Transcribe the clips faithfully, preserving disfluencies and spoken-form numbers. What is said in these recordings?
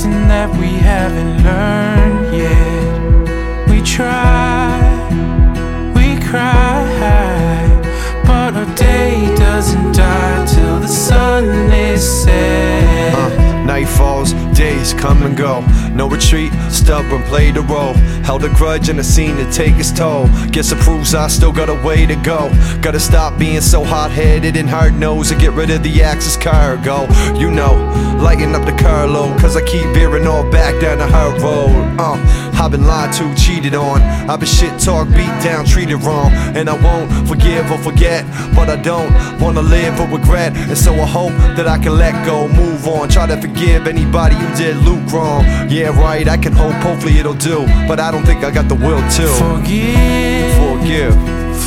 lesson that we haven't learned yet. We try, we cry, but our day doesn't die till the sun is set. uh, Night falls, days come and go. No retreat, stubborn, played a role. Held a grudge and a scene to take its toll. Guess it proves I still got a way to go. Gotta stop being so hot-headed and hard-nosed and get rid of the axis cargo. You know, lighten up the car load, cause I keep veering all back down the hard road. Uh, I've been lied to, cheated on. I've been shit talked, beat down, treated wrong. And I won't forgive or forget, but I don't wanna live or regret. And so I hope that I can let go, move on. Try to forgive anybody who did Luke wrong. Yeah, right, I can hope, hopefully it'll do, but I don't think I got the will to Forgive, Forgive,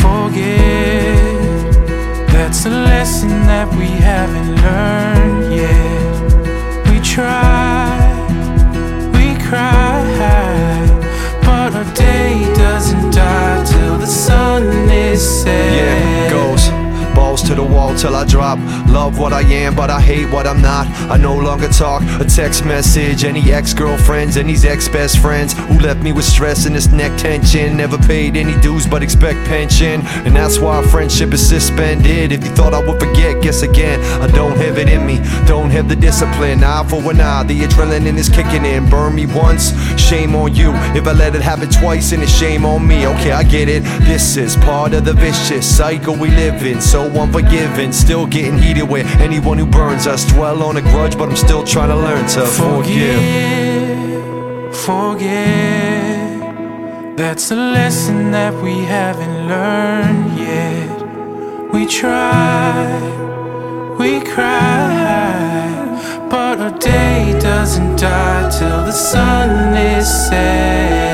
forgive. That's a lesson that we haven't learned yet. We try, we cry, but our day doesn't die till the sun is set. yeah, goes balls to the wall till I drop. Love what I am, but I hate what I'm not. I no longer talk, a text message. Any ex-girlfriends and these ex-best friends who left me with stress and this neck tension. Never paid any dues but expect pension, and that's why our friendship is suspended. If you thought I would forget, guess again, I don't have it in me, don't have the discipline. Eye for an eye, the adrenaline is kicking in. Burn me once, shame on you. If I let it happen twice, and it's shame on me. Okay, I get it, this is part of the vicious cycle we live in. So unforgiving, still getting heated with anyone who burns us. Dwell on a grudge, but I'm still trying to learn to forgive. Forgive, forgive. That's a lesson that we haven't learned yet. We try, we cry, but our day doesn't die till the sun is set.